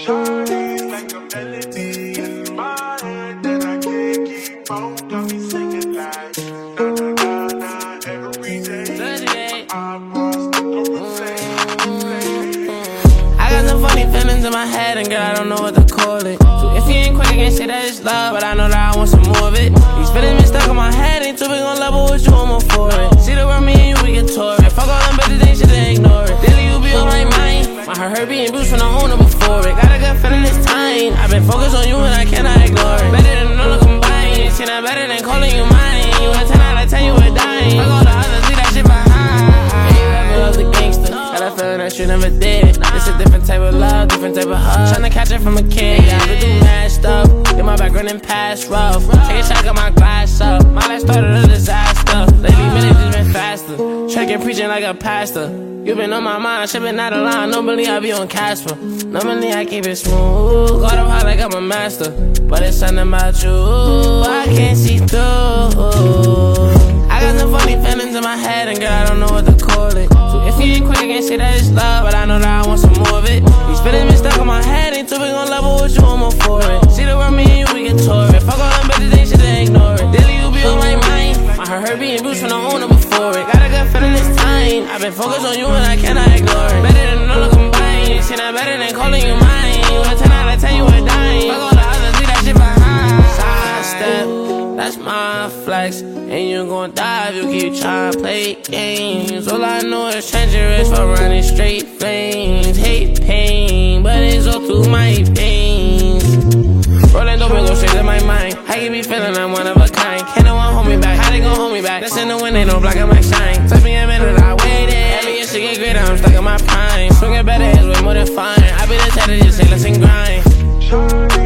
Shawty, like a melody in my head that I can't keep on. Got me singing like na na na na every day. I'm lost, I got some funny feelings in my head, and girl, I don't know what to call it. So if you ain't quick, I can't say that it's love, but I know that I want some more of it. These feelings been stuck in my head, ain't too big on level with you, I'm all for it. See the world, me and you, we get tore it. Fuck all them bitches, they should ignore it. Daily, you be on my mind. My heart being bruised from the owner before it. Got a good feeling this time. I've been focused on you and I cannot ignore it. Better than all combined. See that better than calling you mine. You a 10 out of 10, you a dime. Fuck all the others, leave that shit behind. Yeah, you ever love the gangster. Got a feeling that you never did. It's a different type of love, different type of hug. Tryna catch it from a kid. Yeah, I've been through mad stuff. Get my background in past rough. Take a shot, got my glass up. My life started a disaster. Lately, minutes just been faster. Tracking, preaching like a pastor. You been on my mind, shit been out of line. Normally I be on Casper. Normally I keep it smooth. Got up high like I'm a master. But it's something about you I can't see through. I got some funny feelings in my head, and girl, I don't know what to call it. So if you ain't quick, I can't say that it's love, but I know that I want some more of it. These feelings been stuck in my head, ain't too big on level with you, I'm all for it. See the world, me and you, we get tore it. Fuck all them bitches, they should ignore it. Daily, you be on my mind. My heart being bruised from the owner before it. Got a good feeling this time. I've been focused on you and I cannot ignore it. Better than all combined. See that better than calling you mine. You a 10 out of 10, you a dime. Fuck all the others, leave that shit behind. Sidestep, that's my flex. And you gon' die if you keep trying to play games. All I know is treacherous for running straight flames. Hate pain, but it's all through my veins. Rolling dope and go straight to my mind. I can be feeling I'm one of a kind. Can't no one hold me back. How they gon' hold me back? That's in the wind, ain't no block, I might shine. Took me a minute, I waited. Every year she get greater, I'm stuck in my prime. Swinging better is way more than fine. I be the type to just say let's and grind.